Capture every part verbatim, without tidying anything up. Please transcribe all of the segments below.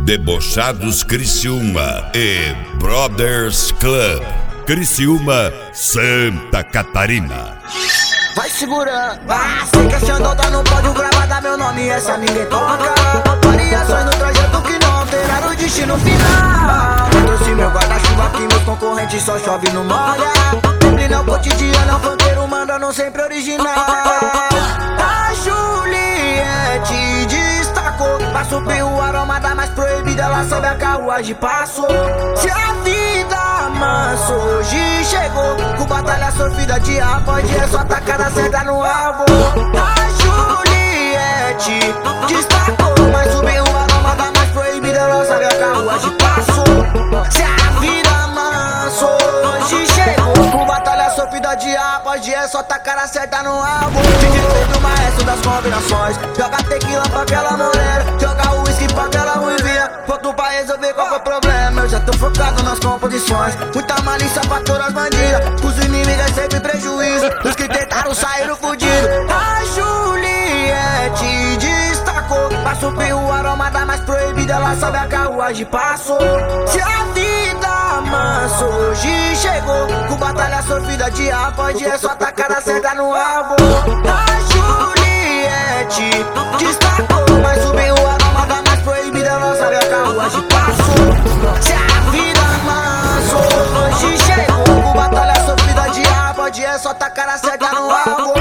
Debochados Criciúma e Brothers Club, Criciúma, Santa Catarina. Vai segurando, ah, sei que a Xandota não pode gravar meu nome, essa ninguém toca. Variações no trajeto que não alteraram o destino final. Eu trouxe meu guarda-chuva que meus concorrentes só chove no molha. Sempre no cotidiano, o funkeiro mandando sempre original. A Juliette destacou, pra subir o aroma da mais proibida, ela sabe a carruagem passou. Se a vida manso hoje chegou, com batalha sofrida de pode é só tacada certa no alvo. A Juliette destacou, mas subiu o aroma da mais proibida, ela sabe a carruagem passou. Se a vida manso hoje chegou, com batalha sofrida de pode é só tacada certa no alvo. D J Pedro, maestro das combinações, joga tequila pra aquela morena, joga whisky pra aquela ruivinha, ponto pra resolver qual foi o problema. Eu já tô focado nas composições, muita malícia pra todas as bandidas, os inimigos é sempre prejuízo, os que tentaram saíram fudidos. A Juliette destacou, pra subir o aroma da mais proibida, ela sabe a carruagem passou. Se a vida manso hoje chegou, com batalha sofrida de pode é só tacada certa no alvo. A Juliette destacou, mas subiu o aroma da mais proibida, ela sabe a carruagem passou. Se a vida manso hoje chegou, com batalha sofrida de pode é só tacada certa no alvo.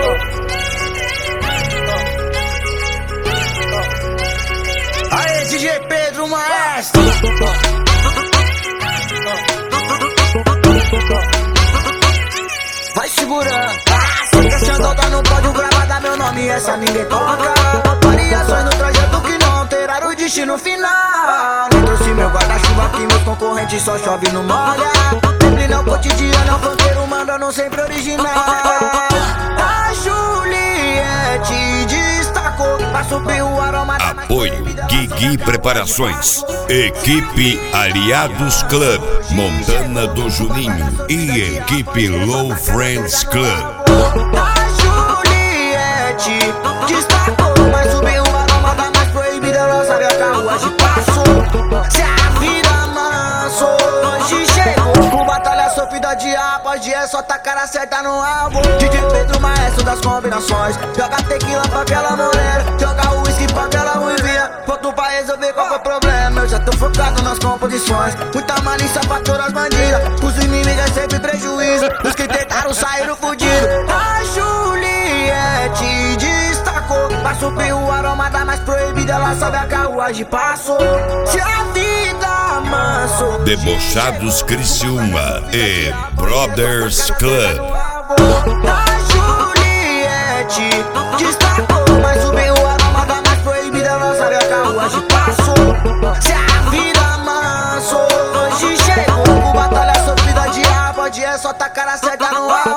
Aê, D J Pedro, maestro. Vai segurando, ah, sei que a Xandota não pode gravar meu nome, essa ninguém toca. Variações no trajeto que não alteraram o destino final. Eu trouxe meu guarda-chuva que meus concorrentes só chove no molha. Sempre no cotidiano, o funkeiro mandando sempre original. A Juliette destacou, pra subir o aroma da mais Apoio Guigui Preparações, Equipe Aliados Club, Montana do Juninho e Equipe Low Friends Club. A Juliette destacou, mas subiu o aroma da mais proibida, ela sabe a carruagem passou. Se a vida manso hoje chegou, com batalha sofrida de pode é só tacada certa no alvo. D J Pedro, maestro das combinações, joga tequila pra aquela morena, joga whisky pra aquela ruivinha, ponto pra resolver qual foi o problema. Eu já tô focado nas composições, muita malícia pra todas as bandidas, os inimigos é sempre prejuízo, os que tentaram saíram fudidos. A Juliette destacou, pra subir o aroma da mais proibida, ela sabe a carruagem passou. Se a vida manso Debochados Criciúma e Brothers Club. A Juliette destacou, mas subiu o aroma da mais proibida, ela sabe a carruagem passou. Se a vida manso hoje chegou, com batalha sofrida de pode é só tacada certa no ar.